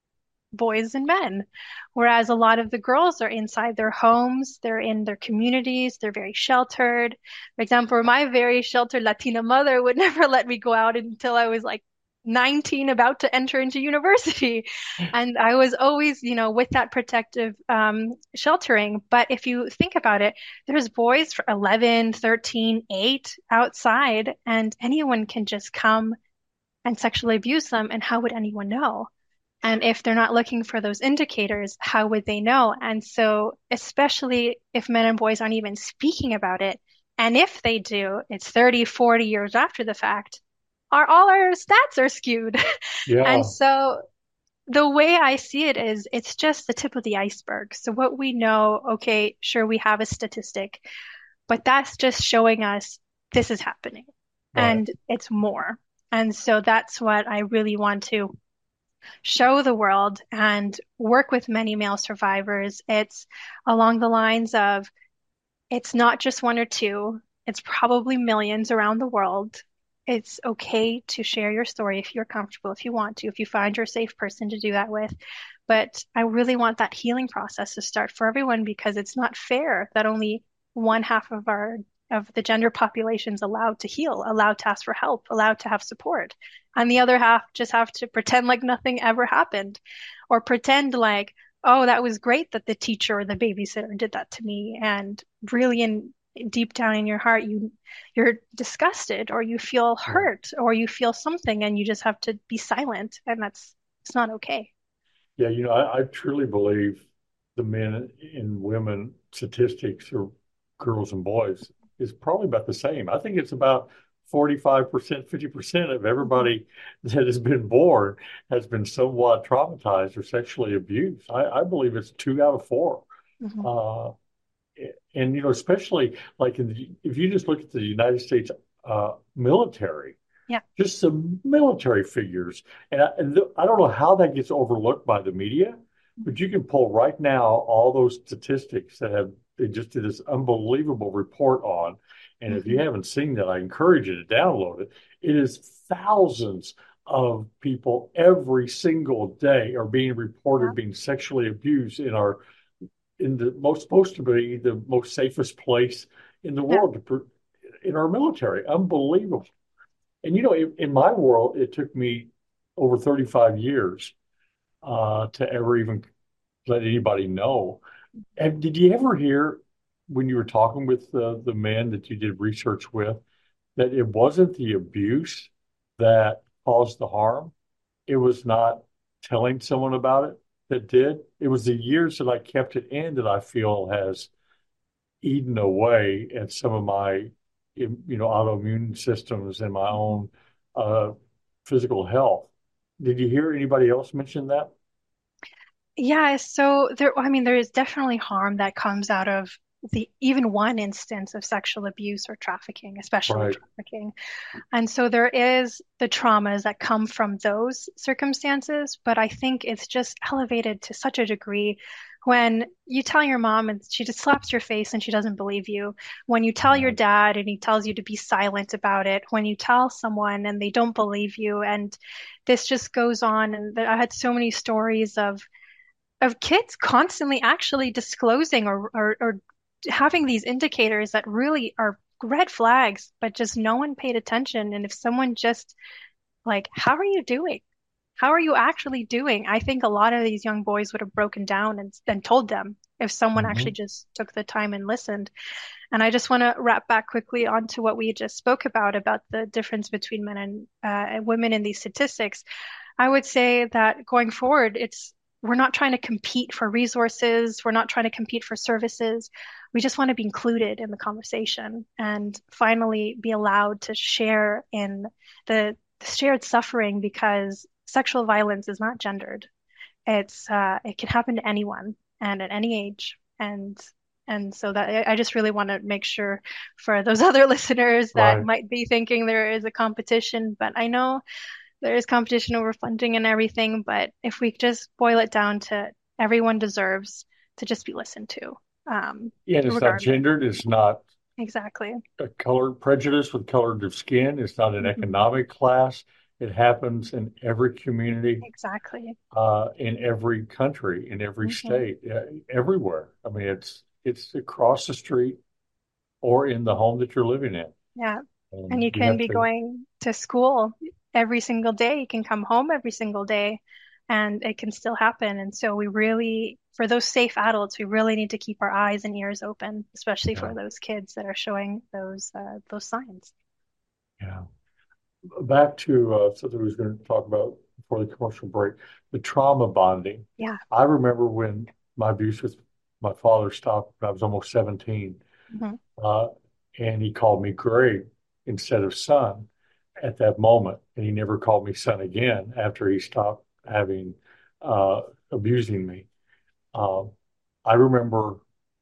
Boys and men. Whereas a lot of the girls are inside their homes, they're in their communities, they're very sheltered. For example, my very sheltered Latina mother would never let me go out until I was like nineteen, about to enter into university. And I was always, you know, with that protective um, sheltering. But if you think about it, there's boys for eleven, thirteen, eight outside, and anyone can just come and sexually abuse them. And how would anyone know? And if they're not looking for those indicators, how would they know? And so, especially if men and boys aren't even speaking about it, and if they do, it's thirty, forty years after the fact, our all our stats are skewed. And Yeah. so the way I see it is it's just the tip of the iceberg. So what we know, okay, sure, we have a statistic, but that's just showing us this is happening Right. and it's more. And so that's what I really want to show the world and work with many male survivors. It's along the lines of it's not just one or two, it's probably millions around the world. It's okay to share your story if you're comfortable, if you want to, if you find your safe person to do that with. But I really want that healing process to start for everyone because it's not fair that only one half of our of the gender population is allowed to heal, allowed to ask for help, allowed to have support. And the other half just have to pretend like nothing ever happened or pretend like oh, that was great that the teacher or the babysitter did that to me. And really in deep down in your heart, you you're disgusted or you feel Yeah. hurt or you feel something and you just have to be silent. And that's it's not okay. Yeah, you know, I, I truly believe the men and women statistics or girls and boys is probably about the same. I think it's about forty-five percent, fifty percent of Mhm. everybody that has been born has been somewhat traumatized or sexually abused. I, I believe it's two out of four. Mhm. Uh, and, you know, especially like in the, if you just look at the United States uh, military, Yeah. just some military figures. And I, and th- I don't know how that gets overlooked by the media, but you can pull right now all those statistics that have they just did this unbelievable report on. And if you Mhm. haven't seen that, I encourage you to download it. It is thousands of people every single day are being Yeah. reported being sexually abused in our in the most supposed to be the most safest place in the Yeah. world to, in our military. Unbelievable. And you know, in, in my world, it took me over thirty-five years uh, to ever even let anybody know. And did you ever hear when you were talking with the, the man that you did research with that it wasn't the abuse that caused the harm? It was not telling someone about it that did. It was the years that I kept it in that I feel has eaten away at some of my, you know, autoimmune systems and my Mhm. own uh, physical health. Did you hear anybody else mention that? Yeah, so there, I mean, there is definitely harm that comes out of the even one instance of sexual abuse or trafficking, especially Right. trafficking. And so there is the traumas that come from those circumstances, but I think it's just elevated to such a degree when you tell your mom and she just slaps your face and she doesn't believe you. When you tell your Right. dad and he tells you to be silent about it. When you tell someone and they don't believe you. And this just goes on. And I had so many stories of of kids constantly actually disclosing or, or, or having these indicators that really are red flags, but just no one paid attention. And if someone just like, how are you doing? How are you actually doing? I think a lot of these young boys would have broken down and, and told them if someone actually Hmm. just took the time and listened. And I just want to wrap back quickly onto what we just spoke about, about the difference between men and, uh, and women in these statistics. I would say that going forward, it's we're not trying to compete for resources. We're not trying to compete for services. We just want to be included in the conversation and finally be allowed to share in the, the shared suffering because sexual violence is not gendered. It's uh, it can happen to anyone and at any age. And and so that I just really want to make sure for those other listeners that Right. might be thinking there is a competition, but I know there is competition over funding and everything, but if we just boil it down to everyone deserves to just be listened to, um, Yeah, and it's not regardless. gendered. It's not Exactly. a color prejudice with colored of skin. It's not an Hmm. economic class. It happens in every community, Exactly. uh, in every country, in every Hmm. state, uh, everywhere. I mean, it's it's across the street or in the home that you're living in. Yeah. And And you we can have be to, going to school every single day. You can come home every single day and it can still happen. And so we really, for those safe adults, we really need to keep our eyes and ears open, especially yeah, for those kids that are showing those uh, those signs. yeah. Back to uh, something we was going to talk about before the commercial break, the trauma bonding. Yeah. I remember when my abuse with my father stopped when I was almost seventeen, Hmm. uh, and he called me Greg instead of son at that moment, and he never called me son again after he stopped having uh, abusing me. Um, I remember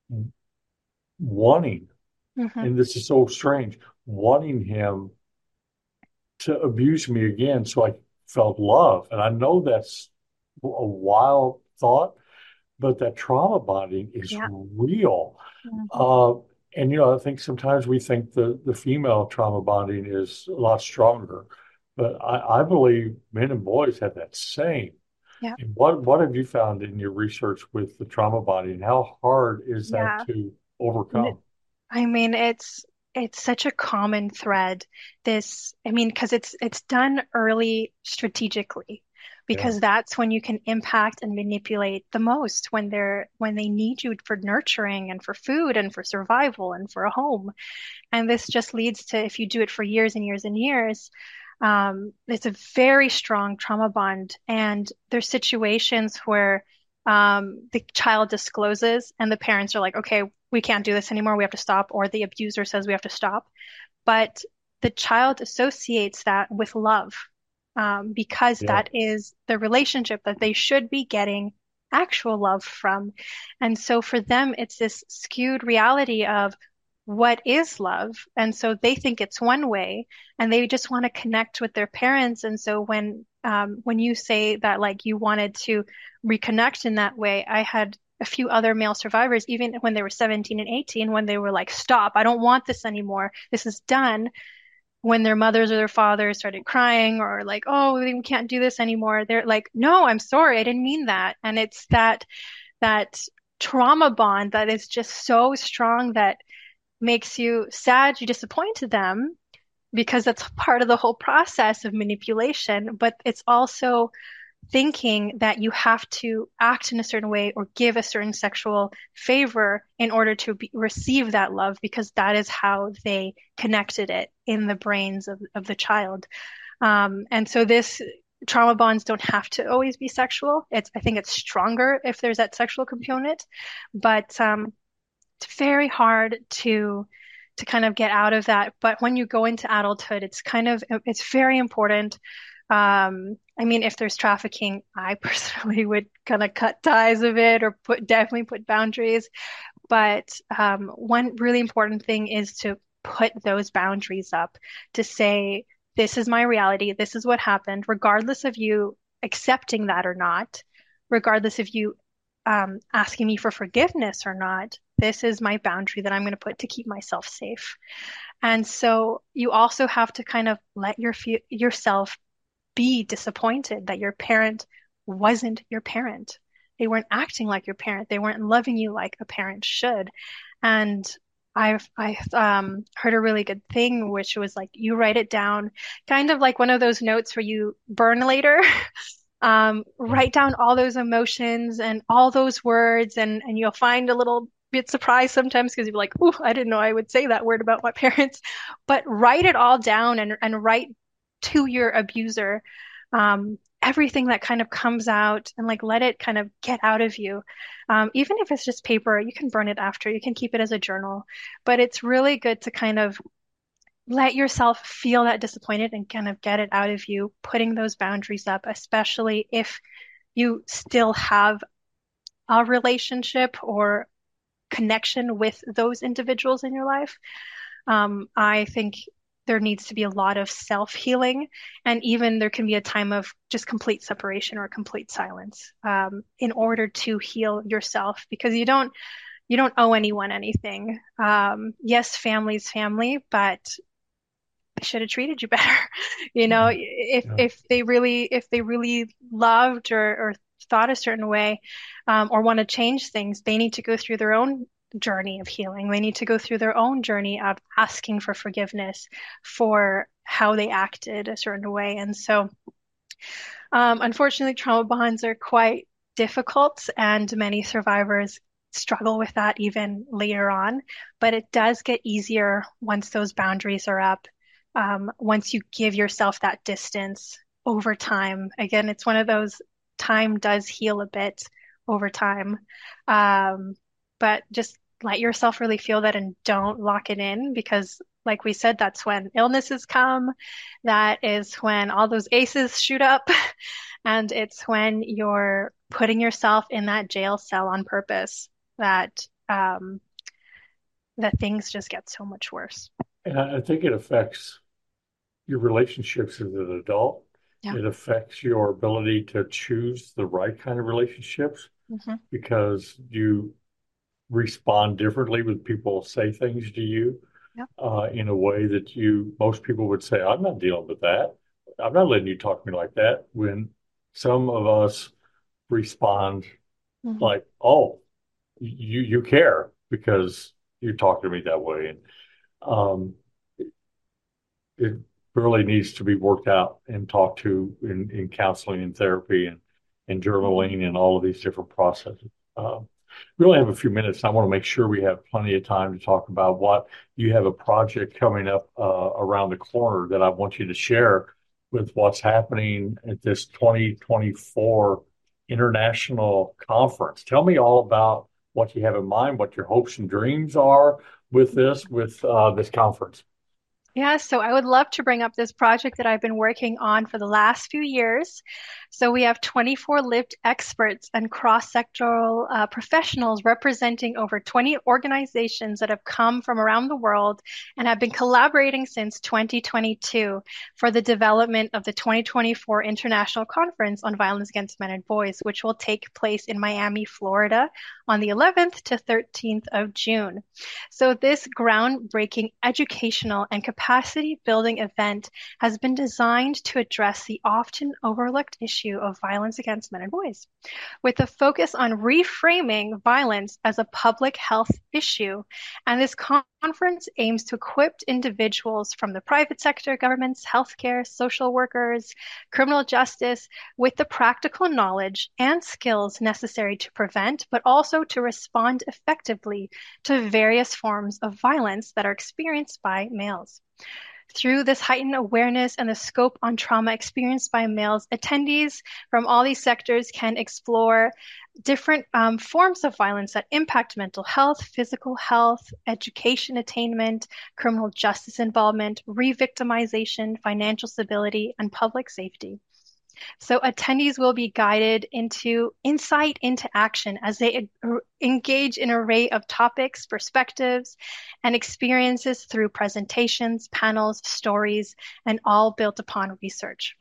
wanting, Hmm. and this is so strange, wanting him to abuse me again so I felt love. And I know that's a wild thought, but that trauma bonding is Yeah. real. Hmm. Uh, and, you know, I think sometimes we think the, the female trauma bonding is a lot stronger, but I, I believe men and boys have that same. Yeah. And what, what have you found in your research with the trauma bonding? How hard is that Yeah. to N- overcome? I mean, it's it's such a common thread. This, I mean, because it's it's done early strategically. Yeah. because that's when you can impact and manipulate the most when they're when they need you for nurturing and for food and for survival and for a home. And this just leads to, if you do it for years and years and years, um, it's a very strong trauma bond. And there's situations where um, the child discloses and the parents are like, okay, we can't do this anymore. We have to stop. Or the abuser says we have to stop. But the child associates that with love, um, because Yeah. that is the relationship that they should be getting actual love from. And so for them, it's this skewed reality of what is love. And so they think it's one way and they just want to connect with their parents. And so when um, when you say that like you wanted to reconnect in that way, I had a few other male survivors, even when they were seventeen and eighteen, when they were like, stop, I don't want this anymore. This is done. When their mothers or their fathers started crying or like, oh, we can't do this anymore. They're like, no, I'm sorry. I didn't mean that. And it's that, that trauma bond that is just so strong that makes you sad you disappointed them because that's part of the whole process of manipulation. But it's also thinking that you have to act in a certain way or give a certain sexual favor in order to be, receive that love because that is how they connected it in the brains of, of the child. Um, and so this trauma bonds don't have to always be sexual. It's, I think it's stronger if there's that sexual component, but um, it's very hard to to kind of get out of that. But when you go into adulthood, it's kind of it's very important. Um, I mean, if there's trafficking, I personally would kind of cut ties of it or put definitely put boundaries. But um, one really important thing is to put those boundaries up to say, this is my reality. This is what happened, regardless of you accepting that or not, regardless of you um, asking me for forgiveness or not. This is my boundary that I'm going to put to keep myself safe. And so you also have to kind of let your yourself be disappointed that your parent wasn't your parent. They weren't acting like your parent. They weren't loving you like a parent should. And I've I um heard a really good thing, which was like you write it down, kind of like one of those notes where you burn later. Um, Yeah. write down all those emotions and all those words, and and you'll find a little bit surprised sometimes because you're like, "Ooh, I didn't know I would say that word about my parents." But write it all down and and write to your abuser, um, everything that kind of comes out and like let it kind of get out of you. Um, even if it's just paper, you can burn it after, you can keep it as a journal, but it's really good to kind of let yourself feel that disappointed and kind of get it out of you, putting those boundaries up, especially if you still have a relationship or connection with those individuals in your life. Um, I think there needs to be a lot of self-healing, and even there can be a time of just complete separation or complete silence, um, in order to heal yourself, because you don't you don't owe anyone anything. Um, yes, family's family, but they should have treated you better. You know, Yeah. if Yeah. if they really if they really loved or or thought a certain way, um, or want to change things, they need to go through their own journey of healing. They need to go through their own journey of asking for forgiveness for how they acted a certain way. And so, um, unfortunately, trauma bonds are quite difficult, and many survivors struggle with that even later on. But it does get easier once those boundaries are up, um, once you give yourself that distance over time. Again, it's one of those, time does heal a bit over time. Um, but just let yourself really feel that and don't lock it in, because like we said, that's when illnesses come. That is when all those aces shoot up. And it's when you're putting yourself in that jail cell on purpose that um, that things just get so much worse. And I, I think it affects your relationships as an adult. Yeah. It affects your ability to choose the right kind of relationships hmm because you respond differently when people say things to you Yeah. uh, in a way that you most people would say, I'm not dealing with that. I'm not letting you talk to me like that. When some of us respond hmm like, oh, you you care because you talk to me that way. And um, it, really needs to be worked out and talked to in, in counseling and therapy and, and journaling and all of these different processes. Um, we only have a few minutes, and I want to make sure we have plenty of time to talk about what you have a project coming up uh, around the corner that I want you to share with what's happening at this twenty twenty-four international conference. Tell me all about what you have in mind, what your hopes and dreams are with this, with uh, this conference. Yeah, so I would love to bring up this project that I've been working on for the last few years. So we have twenty-four lived experts and cross-sectoral uh, professionals representing over twenty organizations that have come from around the world and have been collaborating since twenty twenty-two for the development of the twenty twenty-four International Conference on Violence Against Men and Boys, which will take place in Miami, Florida on the eleventh to thirteenth of June. So this groundbreaking educational and capacity building event has been designed to address the often overlooked issue of violence against men and boys, with a focus on reframing violence as a public health issue. And this conference aims to equip individuals from the private sector, governments, healthcare, social workers, criminal justice with the practical knowledge and skills necessary to prevent, but also to respond effectively to various forms of violence that are experienced by males. Through this heightened awareness and the scope on trauma experienced by males, attendees from all these sectors can explore different um, forms of violence that impact mental health, physical health, education attainment, criminal justice involvement, re-victimization, financial stability, and public safety. So attendees will be guided into insight into action as they engage in an array of topics, perspectives, and experiences through presentations, panels, stories, and all built upon research.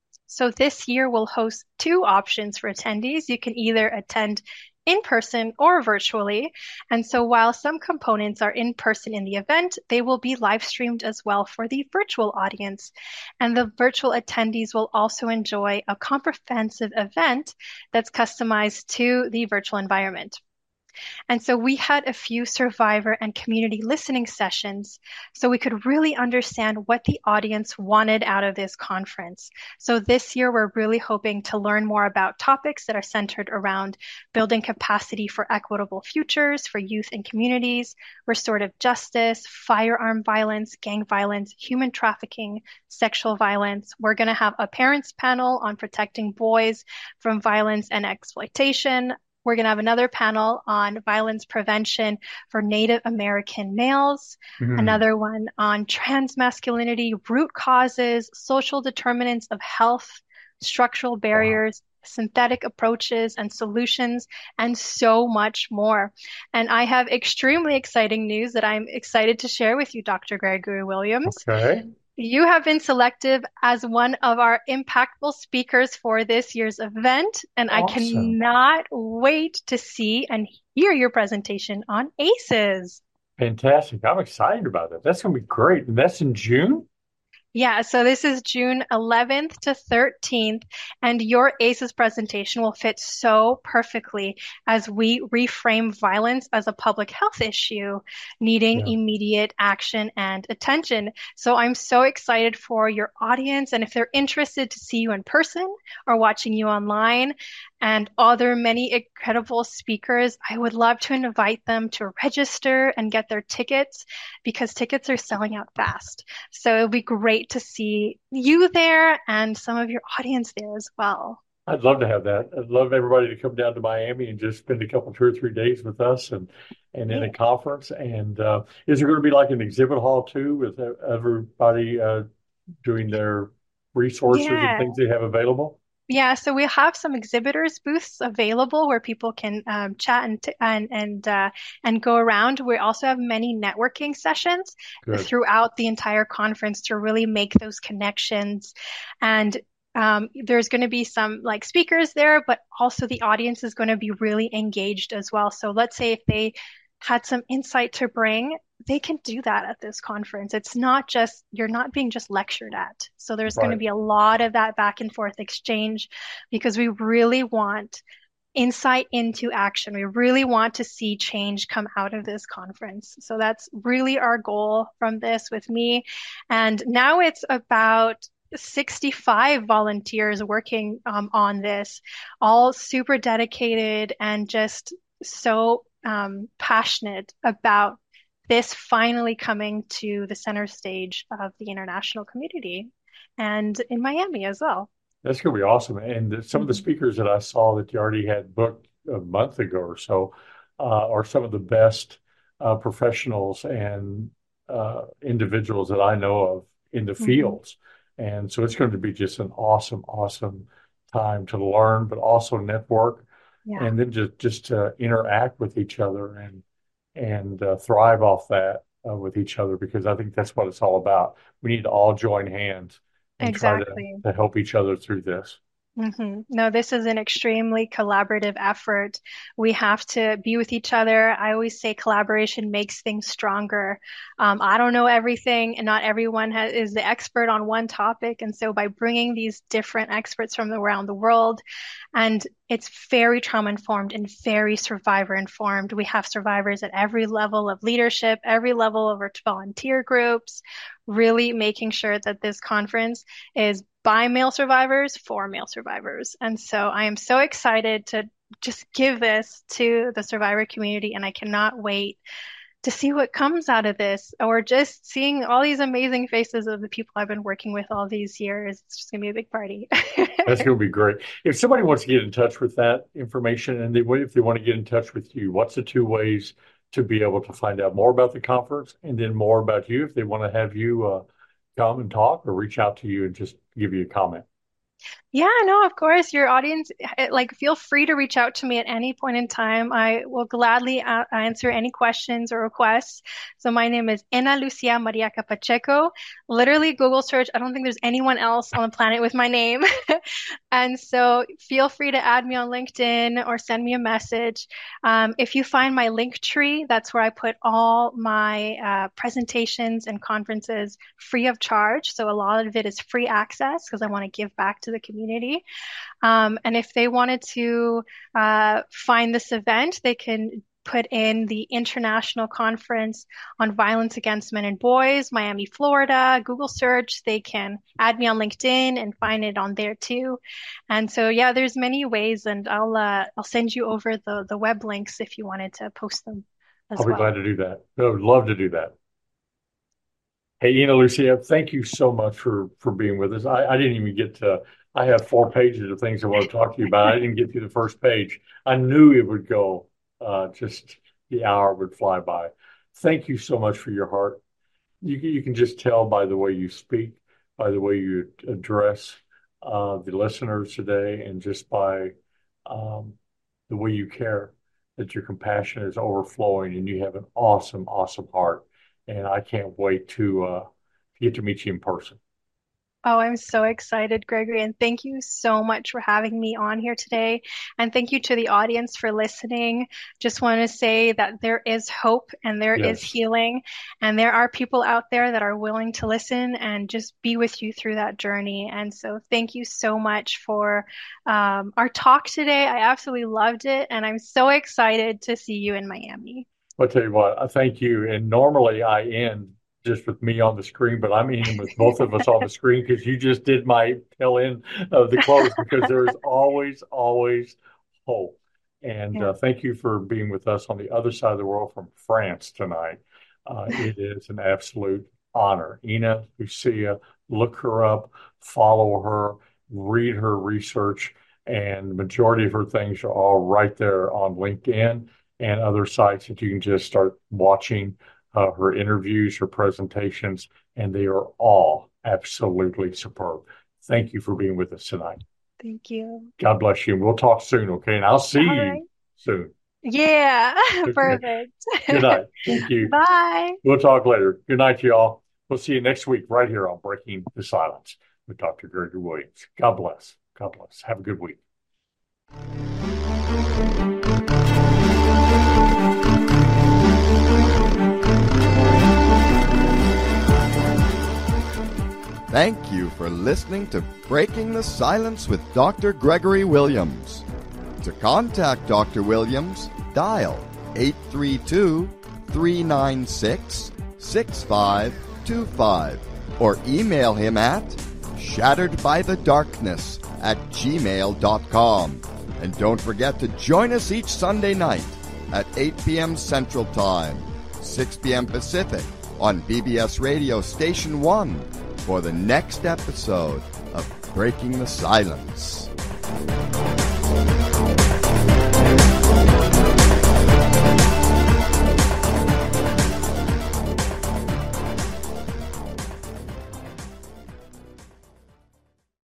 So this year we'll host two options for attendees. You can either attend in person or virtually. And so while some components are in person in the event, they will be live streamed as well for the virtual audience. And the virtual attendees will also enjoy a comprehensive event that's customized to the virtual environment. And so we had a few survivor and community listening sessions so we could really understand what the audience wanted out of this conference. So this year, we're really hoping to learn more about topics that are centered around building capacity for equitable futures for youth and communities, restorative justice, firearm violence, gang violence, human trafficking, sexual violence. We're going to have a parents panel on protecting boys from violence and exploitation. We're going to have another panel on violence prevention for Native American males, mm-hmm. another one on trans masculinity, root causes, social determinants of health, structural barriers, wow. synthetic approaches and solutions, and so much more. And I have extremely exciting news that I'm excited to share with you, Doctor Gregory Williams. Okay. You have been selected as one of our impactful speakers for this year's event, and awesome. I cannot wait to see and hear your presentation on A C Es. Fantastic. I'm excited about that. That's going to be great. And that's in June? Yeah, so this is June eleventh to thirteenth, and your A C Es presentation will fit so perfectly as we reframe violence as a public health issue, needing yeah. immediate action and attention. So I'm so excited for your audience, and if they're interested to see you in person or watching you online, and other many incredible speakers, I would love to invite them to register and get their tickets because tickets are selling out fast. So it'll be great to see you there and some of your audience there as well. I'd love to have that. I'd love everybody to come down to Miami and just spend a couple, two or three days with us and, and in a conference. And uh, is there going to be like an exhibit hall too with everybody uh, doing their resources yeah. and things they have available? Yeah, so we have some exhibitors booths available where people can um, chat and t- and and uh, and go around. We also have many networking sessions Good. Throughout the entire conference to really make those connections. And um, there's going to be some like speakers there, but also the audience is going to be really engaged as well. So let's say if they had some insight to bring, they can do that at this conference. It's not just, you're not being just lectured at. So there's right. going to be a lot of that back and forth exchange because we really want insight into action. We really want to see change come out of this conference. So that's really our goal from this with me. And now it's about sixty-five volunteers working um, on this, all super dedicated and just so um, passionate about this finally coming to the center stage of the international community and in Miami as well. That's going to be awesome. And some of the speakers that I saw that you already had booked a month ago or so uh, are some of the best uh, professionals and uh, individuals that I know of in the fields. Mm-hmm. And so it's going to be just an awesome, awesome time to learn, but also network, yeah. and then just, just to interact with each other and, and uh, thrive off that uh, with each other, because I think that's what it's all about. We need to all join hands and exactly. try to, to help each other through this. Mm-hmm. No, this is an extremely collaborative effort. We have to be with each other. I always say collaboration makes things stronger. Um, I don't know everything, and not everyone has, is the expert on one topic. And so by bringing these different experts from around the world, and it's very trauma informed and very survivor informed. We have survivors at every level of leadership, every level of our volunteer groups, really making sure that this conference is by male survivors for male survivors. And so I am so excited to just give this to the survivor community, and I cannot wait to see what comes out of this, or just seeing all these amazing faces of the people I've been working with all these years. It's just going to be a big party. That's going to be great. If somebody wants to get in touch with that information, and they, if they want to get in touch with you, what's the two ways to be able to find out more about the conference, and then more about you if they want to have you uh, come and talk or reach out to you and just give you a comment? Yeah, no, of course. Your audience, like, feel free to reach out to me at any point in time. I will gladly a- answer any questions or requests. So my name is Ana Lucia Mariaca Pacheco. Literally Google search. I don't think there's anyone else on the planet with my name. And so feel free to add me on LinkedIn or send me a message. Um, if you find my link tree, that's where I put all my uh, presentations and conferences free of charge. So a lot of it is free access because I want to give back to the community. Community. Um, and if they wanted to uh, find this event, they can put in the International Conference on Violence Against Men and Boys, Miami, Florida, Google search. They can add me on LinkedIn and find it on there too. And so, yeah, there's many ways, and I'll uh, I'll send you over the, the web links if you wanted to post them as well. I'll be glad to do that. I would love to do that. Hey, Ana Lucia, thank you so much for, for being with us. I, I didn't even get to, I have four pages of things I want to talk to you about. I didn't get through the first page. I knew it would go, uh, just the hour would fly by. Thank you so much for your heart. You, you can just tell by the way you speak, by the way you address uh, the listeners today, and just by um, the way you care, that your compassion is overflowing and you have an awesome, awesome heart. And I can't wait to uh, get to meet you in person. Oh, I'm so excited, Gregory. And thank you so much for having me on here today. And thank you to the audience for listening. Just want to say that there is hope and there yes. is healing. And there are people out there that are willing to listen and just be with you through that journey. And so thank you so much for um, our talk today. I absolutely loved it. And I'm so excited to see you in Miami. I'll tell you what, I thank you. And normally I end just with me on the screen, but I'm ending with both of us on the screen because you just did my tail end of the close, because there is always, always hope. And yeah. uh, thank you for being with us on the other side of the world from France tonight. Uh, it is an absolute honor. Ana Lucia, look her up, follow her, read her research, and the majority of her things are all right there on LinkedIn and other sites that you can just start watching uh, her interviews, her presentations, and they are all absolutely superb. Thank you for being with us tonight. Thank you. God bless you. We'll talk soon, okay? And I'll see all you right. soon. Yeah, perfect. Good night. Thank you. Bye. We'll talk later. Good night, y'all. We'll see you next week right here on Breaking the Silence with Doctor Gregory Williams. God bless. God bless. Have a good week. Thank you for listening to Breaking the Silence with Doctor Gregory Williams. To contact Doctor Williams, dial eight three two, three nine six, six five two five or email him at shatteredbythedarkness at gmail dot com. And don't forget to join us each Sunday night at eight p.m. Central Time, six p.m. Pacific on B B S Radio Station one for the next episode of Breaking the Silence.